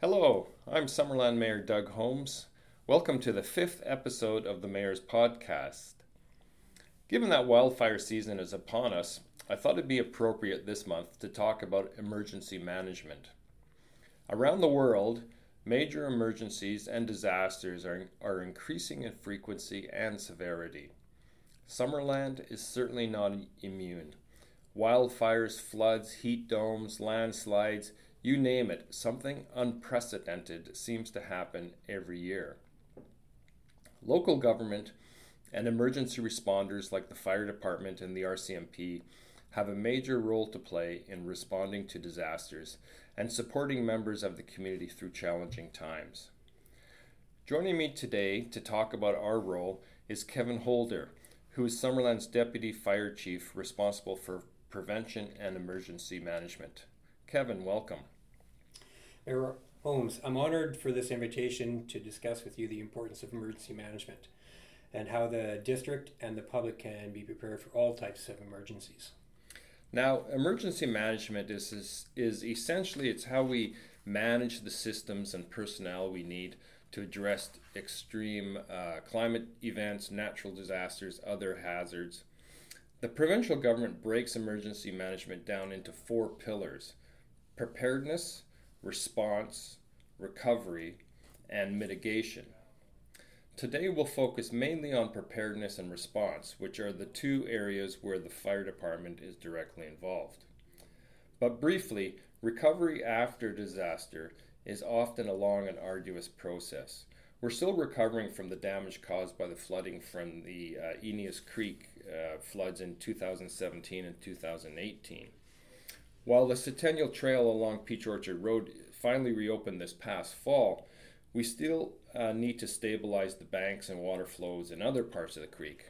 Hello, I'm Summerland Mayor Doug Holmes. Welcome to the fifth episode of the Mayor's Podcast. Given that wildfire season is upon us, I thought it'd be appropriate this month to talk about emergency management. Around the world, major emergencies and disasters are increasing in frequency and severity. Summerland is certainly not immune. Wildfires, floods, heat domes, landslides, you name it, something unprecedented seems to happen every year. Local government and emergency responders like the fire department and the RCMP have a major role to play in responding to disasters and supporting members of the community through challenging times. Joining me today to talk about our role is Kevin Holder, who is Summerland's Deputy Fire Chief responsible for prevention and emergency management. Kevin, welcome. Mayor Holmes, I'm honored for this invitation to discuss with you the importance of emergency management and how the district and the public can be prepared for all types of emergencies. Now, emergency management is essentially it's how we manage the systems and personnel we need to address extreme climate events, natural disasters, other hazards. The provincial government breaks emergency management down into four pillars: preparedness, response, recovery, and mitigation. Today we'll focus mainly on preparedness and response, which are the two areas where the fire department is directly involved. But briefly, recovery after disaster is often a long and arduous process. We're still recovering from the damage caused by the flooding from the Eneas Creek floods in 2017 and 2018. While the Centennial Trail along Peach Orchard Road finally reopened this past fall, we still need to stabilize the banks and water flows in other parts of the creek.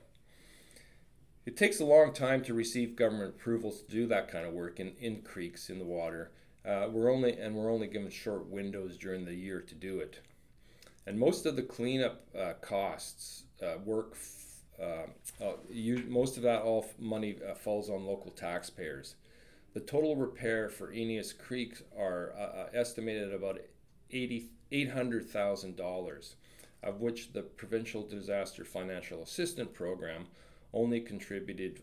It takes a long time to receive government approvals to do that kind of work in creeks in the water. We're only given short windows during the year to do it. And most of the cleanup costs, most of that all money falls on local taxpayers. The total repair for Eneas Creek are estimated at about $800,000, of which the Provincial Disaster Financial Assistance Program only contributed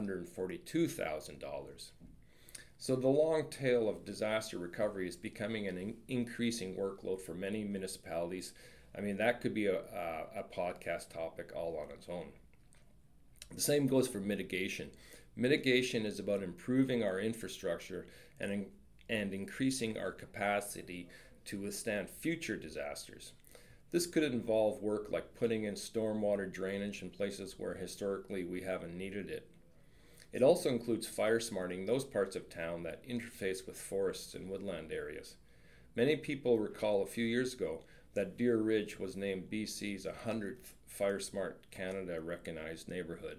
$142,000. So the long tail of disaster recovery is becoming an increasing workload for many municipalities. I mean, that could be a podcast topic all on its own. The same goes for mitigation. Mitigation is about improving our infrastructure and increasing our capacity to withstand future disasters. This could involve work like putting in stormwater drainage in places where historically we haven't needed it. It also includes fire smarting those parts of town that interface with forests and woodland areas. Many people recall a few years ago that Deer Ridge was named BC's 100th Fire Smart Canada recognized neighborhood.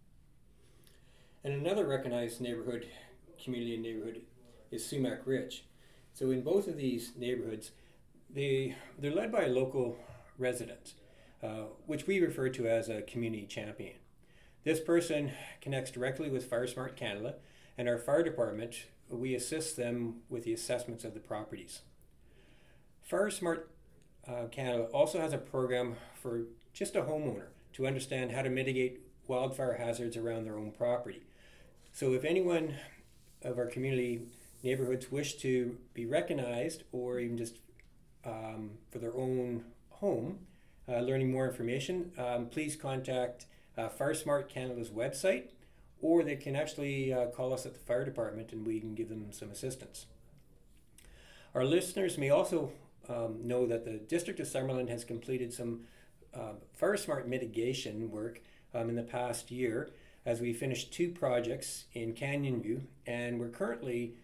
And another recognized community neighborhood, is Sumac Ridge. So in both of these neighborhoods, they're led by a local resident, which we refer to as a community champion. This person connects directly with Fire Smart Canada, and our fire department, we assist them with the assessments of the properties. Fire Smart Canada also has a program for just a homeowner to understand how to mitigate wildfire hazards around their own property. So if anyone of our community neighborhoods wish to be recognized, or even just for their own home, learning more information, please contact Fire Smart Canada's website, or they can actually call us at the fire department and we can give them some assistance. Our listeners may also know that the District of Summerland has completed some Fire Smart mitigation work in the past year, as we finished two projects in Canyon View, and we're currently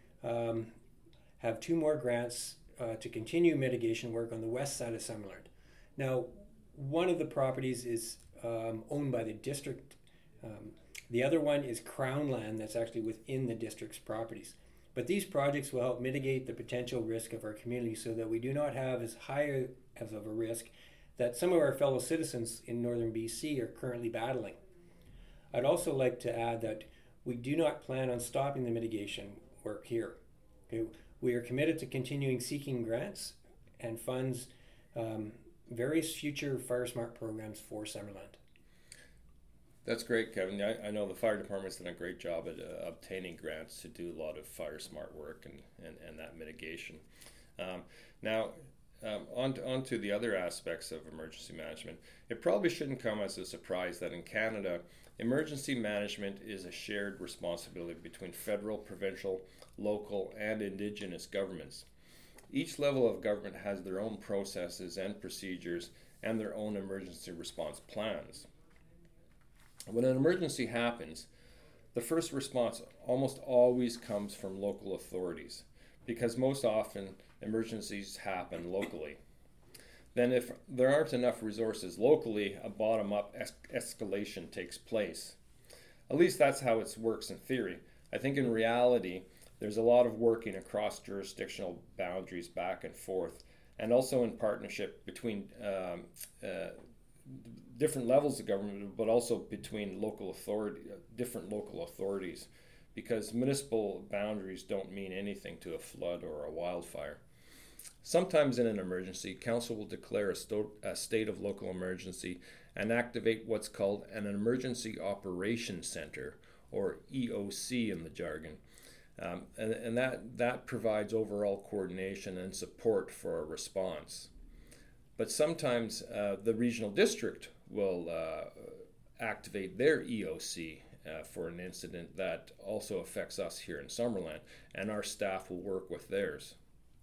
have two more grants to continue mitigation work on the west side of Summerland. Now, one of the properties is owned by the district. The other one is Crown land that's actually within the district's properties. But these projects will help mitigate the potential risk of our community so that we do not have as high of a risk that some of our fellow citizens in northern BC are currently battling. I'd also like to add that we do not plan on stopping the mitigation work here. Okay? We are committed to continuing seeking grants and funds various future Fire Smart programs for Summerland. That's great, Kevin. I know the fire department's done a great job at obtaining grants to do a lot of fire smart work and that mitigation. On to the other aspects of emergency management. It probably shouldn't come as a surprise that in Canada, emergency management is a shared responsibility between federal, provincial, local, and Indigenous governments. Each level of government has their own processes and procedures and their own emergency response plans. When an emergency happens, the first response almost always comes from local authorities because most often emergencies happen locally. Then if there aren't enough resources locally, a bottom-up escalation takes place. At least that's how it works in theory. I think in reality, there's a lot of working across jurisdictional boundaries back and forth, and also in partnership between different levels of government, but also between different local authorities, because municipal boundaries don't mean anything to a flood or a wildfire. Sometimes in an emergency, council will declare a state of local emergency and activate what's called an Emergency Operations Center, or EOC in the jargon. And that provides overall coordination and support for a response. But sometimes the regional district will activate their EOC for an incident that also affects us here in Summerland, and our staff will work with theirs.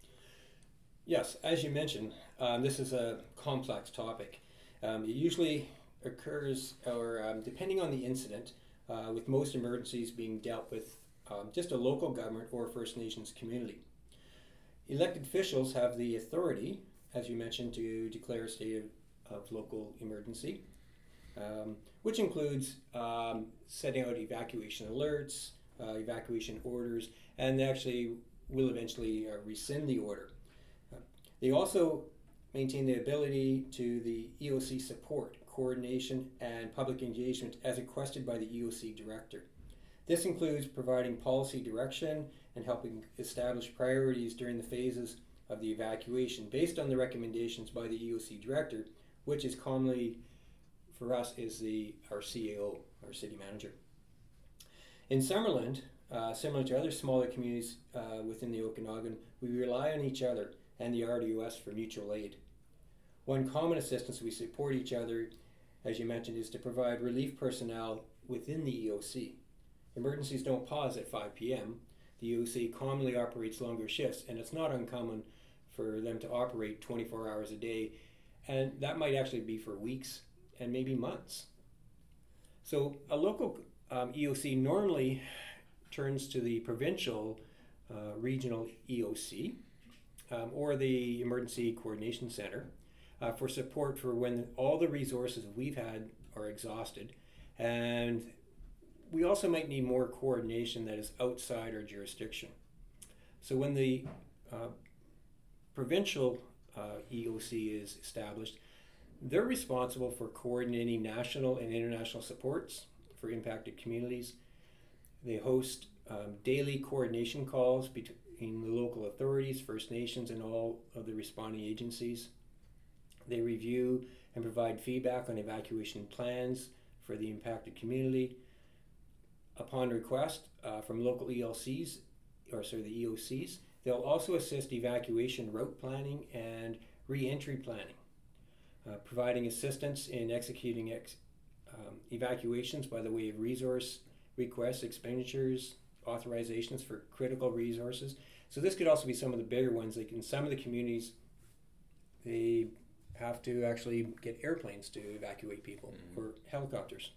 Yes, as you mentioned, this is a complex topic. It usually occurs, or depending on the incident, with most emergencies being dealt with just a local government or First Nations community. Elected officials have the authority, as you mentioned, to declare a state of local emergency, which includes setting out evacuation alerts, evacuation orders, and they actually will eventually rescind the order. They also maintain the ability to the EOC support, coordination, and public engagement as requested by the EOC director. This includes providing policy direction and helping establish priorities during the phases of the evacuation based on the recommendations by the EOC director, which is commonly for us is our CAO, our city manager. In Summerland, similar to other smaller communities within the Okanagan, we rely on each other and the RDOS for mutual aid. One common assistance we support each other, as you mentioned, is to provide relief personnel within the EOC. Emergencies don't pause at 5 p.m. The EOC commonly operates longer shifts, and it's not uncommon for them to operate 24 hours a day, and that might actually be for weeks and maybe months. So a local EOC normally turns to the provincial regional EOC or the Emergency Coordination Center for support for when all the resources we've had are exhausted, and we also might need more coordination that is outside our jurisdiction. So when the provincial EOC is established, they're responsible for coordinating national and international supports for impacted communities. They host daily coordination calls between the local authorities, First Nations, and all of the responding agencies. They review and provide feedback on evacuation plans for the impacted community. Upon request from local the EOCs, they'll also assist evacuation route planning and re-entry planning, providing assistance in executing evacuations by the way of resource requests, expenditures, authorizations for critical resources. So this could also be some of the bigger ones. Like in some of the communities, they have to actually get airplanes to evacuate people or helicopters.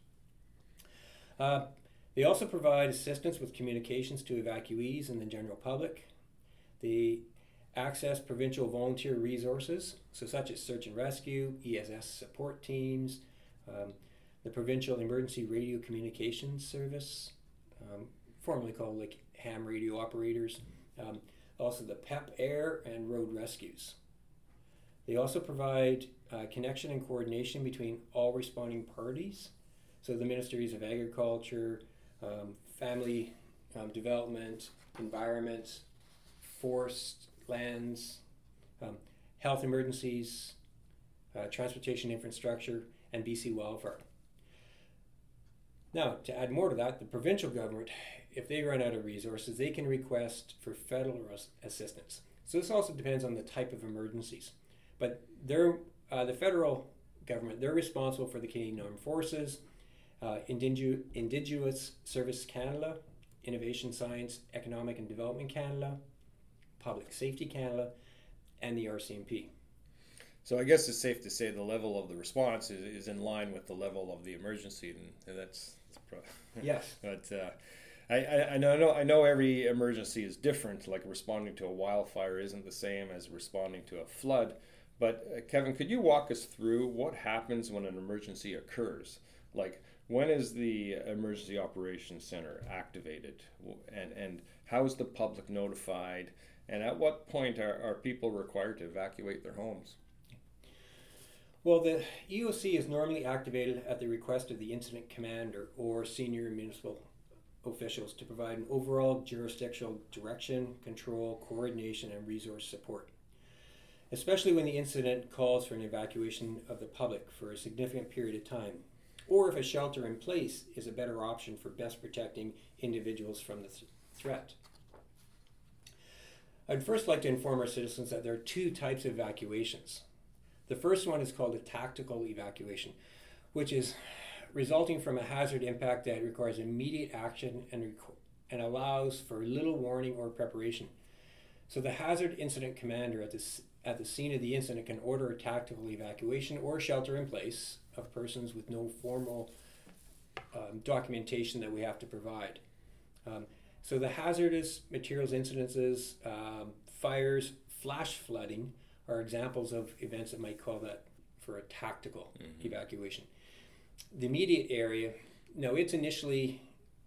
They also provide assistance with communications to evacuees and the general public. They access provincial volunteer resources, so such as search and rescue, ESS support teams, the Provincial Emergency Radio Communications Service, formerly called like ham radio operators, also the PEP Air and road rescues. They also provide connection and coordination between all responding parties, so the Ministries of Agriculture, Family Development, Environment, Forest, Lands, health emergencies, transportation infrastructure, and BC wildfire. Now, to add more to that, the provincial government, if they run out of resources, they can request for federal assistance. So this also depends on the type of emergencies. But the federal government, they're responsible for the Canadian Armed Forces, Indigenous Service Canada, Innovation Science, Economic and Development Canada, Public Safety Canada, and the RCMP. So I guess it's safe to say the level of the response is in line with the level of the emergency, and that's yes. But I know every emergency is different. Like responding to a wildfire isn't the same as responding to a flood. But Kevin, could you walk us through what happens when an emergency occurs? Like, when is the Emergency Operations Center activated, and how is the public notified, and at what point are people required to evacuate their homes? Well, the EOC is normally activated at the request of the incident commander or senior municipal officials to provide an overall jurisdictional direction, control, coordination, and resource support, especially when the incident calls for an evacuation of the public for a significant period of time, or if a shelter in place is a better option for best protecting individuals from the threat. I'd first like to inform our citizens that there are two types of evacuations. The first one is called a tactical evacuation, which is resulting from a hazard impact that requires immediate action and allows for little warning or preparation. So the hazard incident commander at the scene of the incident can order a tactical evacuation or shelter in place of persons with no formal documentation that we have to provide. So the hazardous materials incidences, fires, flash flooding are examples of events that might call that for a tactical evacuation. The immediate area, now it's initially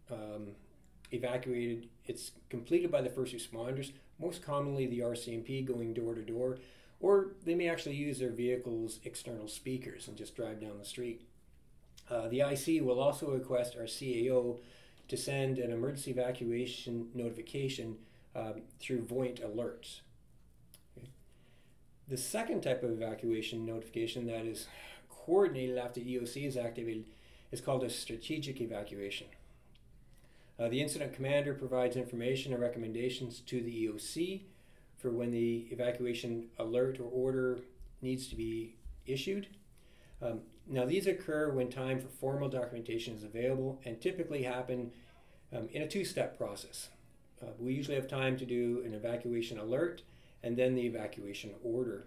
evacuated, it's completed by the first responders, most commonly the RCMP going door to door, or they may actually use their vehicle's external speakers and just drive down the street. The IC will also request our CAO to send an emergency evacuation notification through Voyant alerts. Okay. The second type of evacuation notification that is coordinated after EOC is activated is called a strategic evacuation. The incident commander provides information and recommendations to the EOC for when the evacuation alert or order needs to be issued. Now these occur when time for formal documentation is available and typically happen in a two-step process. We usually have time to do an evacuation alert, and then the evacuation order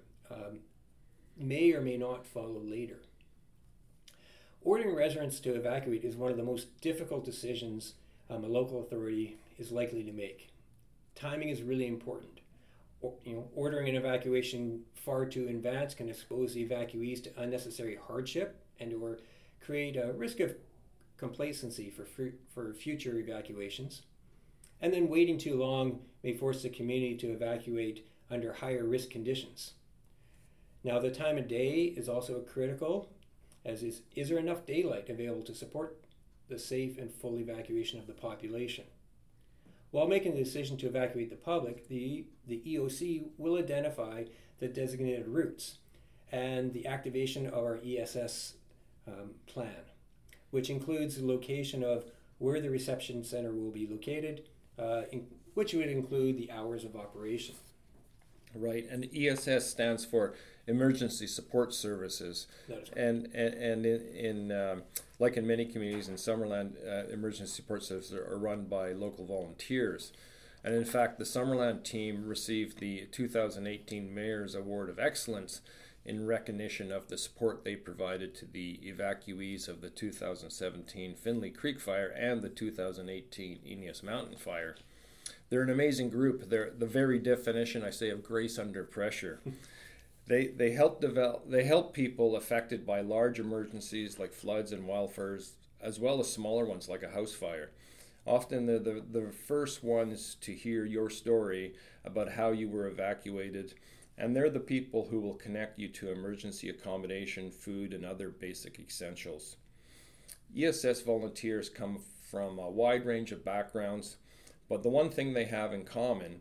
may or may not follow later. Ordering residents to evacuate is one of the most difficult decisions a local authority is likely to make. Timing is really important. Ordering an evacuation far too in advance can expose the evacuees to unnecessary hardship and or create a risk of complacency for future evacuations. And then waiting too long may force the community to evacuate under higher risk conditions. Now the time of day is also critical, as is there enough daylight available to support the safe and full evacuation of the population. While making the decision to evacuate the public, the EOC will identify the designated routes and the activation of our ESS plan, which includes the location of where the reception center will be located, which would include the hours of operation. Right, and ESS stands for Emergency Support Services. That is correct. And in like in many communities in Summerland, emergency support services are run by local volunteers. And in fact, the Summerland team received the 2018 Mayor's Award of Excellence in recognition of the support they provided to the evacuees of the 2017 Finley Creek Fire and the 2018 Eneas Mountain Fire. They're an amazing group. They're the very definition, I say, of grace under pressure. They help people affected by large emergencies like floods and wildfires, as well as smaller ones like a house fire. Often they're the first ones to hear your story about how you were evacuated, and they're the people who will connect you to emergency accommodation, food, and other basic essentials. ESS volunteers come from a wide range of backgrounds, but the one thing they have in common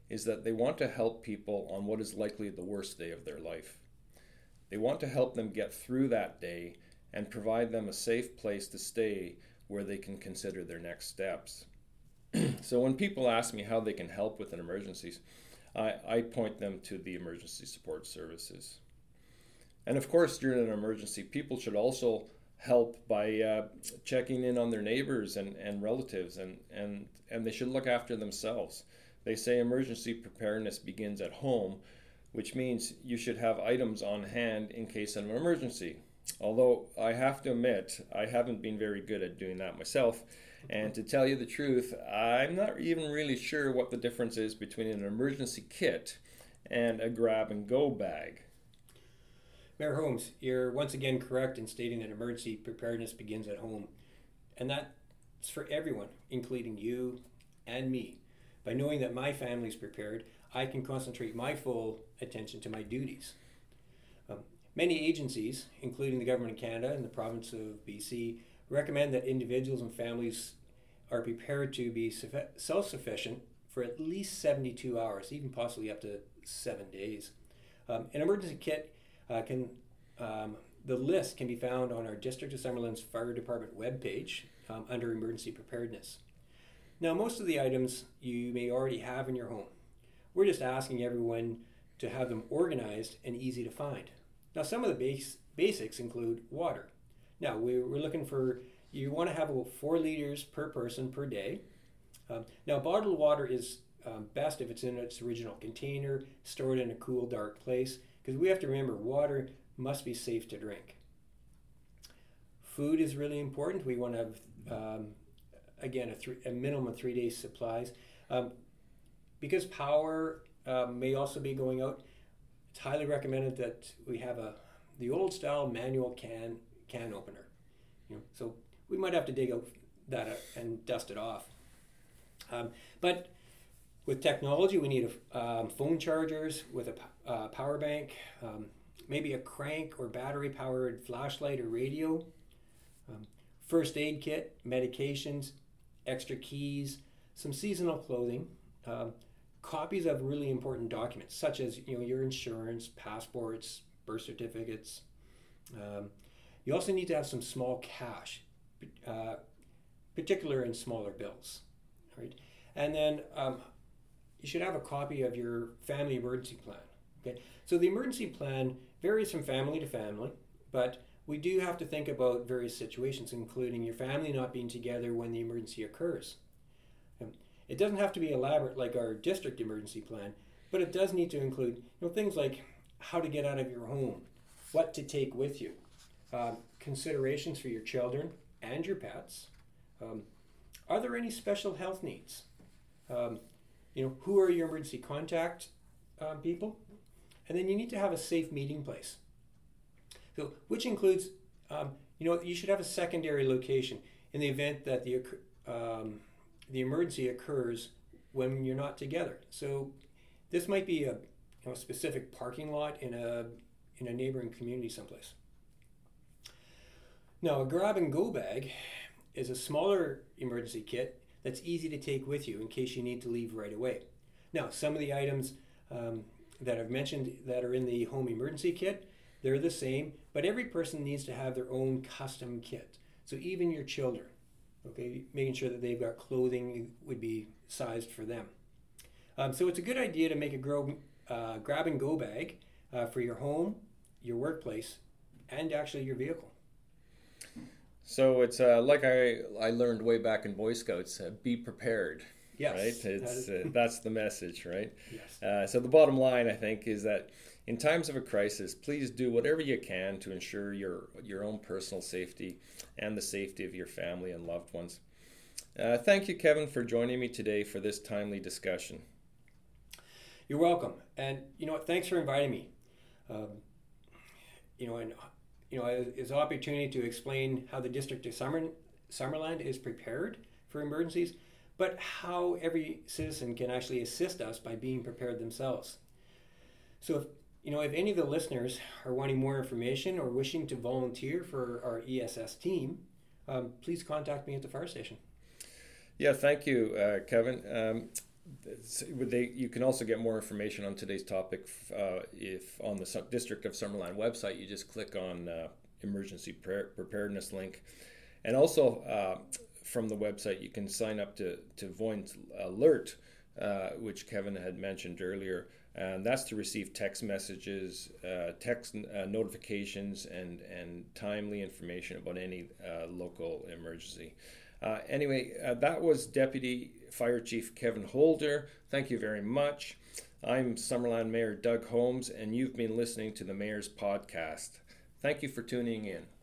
is that they want to help people on what is likely the worst day of their life. They want to help them get through that day and provide them a safe place to stay where they can consider their next steps. So when people ask me how they can help with an emergencies, I point them to the emergency support services. And of course, during an emergency, people should also help by checking in on their neighbors and relatives, and they should look after themselves. They say emergency preparedness begins at home, which means you should have items on hand in case of an emergency. Although I have to admit, I haven't been very good at doing that myself. And to tell you the truth, I'm not even really sure what the difference is between an emergency kit and a grab-and-go bag. Mayor Holmes, you're once again correct in stating that emergency preparedness begins at home. And that's for everyone, including you and me. By knowing that my family's prepared, I can concentrate my full attention to my duties. Many agencies, including the Government of Canada and the Province of BC, recommend that individuals and families are prepared to be self-sufficient for at least 72 hours, even possibly up to 7 days. An emergency kit the list can be found on our District of Summerland's Fire Department webpage under Emergency Preparedness. Now, most of the items you may already have in your home. We're just asking everyone to have them organized and easy to find. Now, some of the basics include water. Now, we're looking for, you want to have about 4 liters per person per day. Now, bottled water is best if it's in its original container, stored in a cool, dark place, because we have to remember water must be safe to drink. Food is really important. We want to have, again, a minimum of 3 days supplies. Because power may also be going out, it's highly recommended that we have the old style manual can opener. So we might have to dig out that and dust it off. But with technology, we need phone chargers with a power bank, maybe a crank or battery powered flashlight or radio, first aid kit, medications, extra keys, some seasonal clothing, copies of really important documents such as your insurance, passports, birth certificates. You also need to have some small cash, particular in smaller bills, right? And then you should have a copy of your family emergency plan. Okay, so the emergency plan varies from family to family, but we do have to think about various situations, including your family not being together when the emergency occurs. It doesn't have to be elaborate like our district emergency plan, but it does need to include things like how to get out of your home, what to take with you, considerations for your children and your pets. Are there any special health needs? Who are your emergency contact people? And then you need to have a safe meeting place. So, which includes, you should have a secondary location in the event that the emergency occurs when you're not together. So, this might be a specific parking lot in a neighboring community someplace. Now, a grab-and-go bag is a smaller emergency kit that's easy to take with you in case you need to leave right away. Now, some of the items that I've mentioned that are in the home emergency kit, they're the same, but every person needs to have their own custom kit. So even your children, okay, making sure that they've got clothing would be sized for them. So it's a good idea to make a grab-and-go bag for your home, your workplace, and actually your vehicle. So it's like I learned way back in Boy Scouts, be prepared. Yes. Right? That's the message, right? Yes. So the bottom line, I think, is that in times of a crisis, please do whatever you can to ensure your own personal safety and the safety of your family and loved ones. Thank you, Kevin, for joining me today for this timely discussion. You're welcome. And thanks for inviting me. It's an opportunity to explain how the District of Summerland is prepared for emergencies, but how every citizen can actually assist us by being prepared themselves. So if any of the listeners are wanting more information or wishing to volunteer for our ESS team, please contact me at the fire station. Yeah, thank you, Kevin. You can also get more information on today's topic if on the District of Summerland website you just click on emergency preparedness link, and also from the website you can sign up to Voint Alert, which Kevin had mentioned earlier, and that's to receive text messages, text notifications, and timely information about any local emergency. Anyway, that was Deputy Fire Chief Kevin Holder. Thank you very much. I'm Summerland Mayor Doug Holmes, and you've been listening to the Mayor's Podcast. Thank you for tuning in.